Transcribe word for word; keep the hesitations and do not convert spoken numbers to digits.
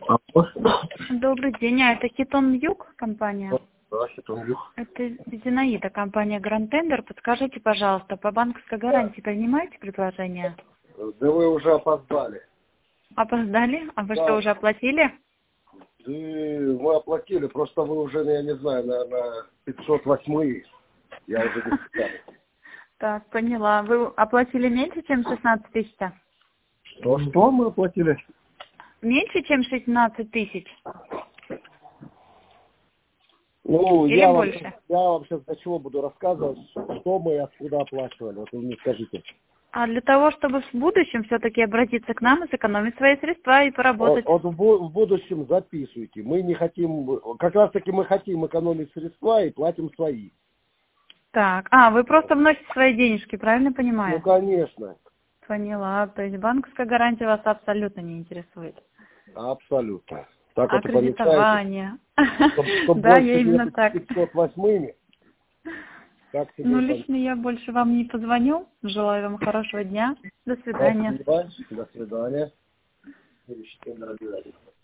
Алло. Добрый день, а это Хитон Юг компания? Да, Хитон Юг. Это Зинаида, компания Grand Tender. Подскажите, пожалуйста, по банковской гарантии принимаете предложение? Да вы уже опоздали. Опоздали? А вы Да. что, уже оплатили? Да мы оплатили, просто вы уже, я не знаю, наверное, пятьсот восемь. Я уже не знаю. Так, поняла. Вы оплатили меньше, чем шестнадцать тысяч? Что, что мы оплатили? Меньше, чем шестнадцать тысяч? Ну, Или я вам, больше? я вам сейчас для чего буду рассказывать, что мы и откуда оплачивали. Вот вы мне скажите. А для того, чтобы в будущем все-таки обратиться к нам и сэкономить свои средства и поработать. Вот, вот в, бу- в будущем записывайте. Мы не хотим, как раз таки мы хотим экономить средства и платим свои. Так, а, вы просто вносите свои денежки, правильно Ну, понимаю? конечно. Поняла. То есть банковская гарантия вас абсолютно не интересует. Абсолютно. Так А вот и помечаете. кредитование? Чтоб, чтоб Да, я больше не именно быть так. пятьсот восемь, как тебе Ну, и там. лично я больше вам не позвоню. Желаю вам хорошего дня. До свидания. Спасибо. До свидания.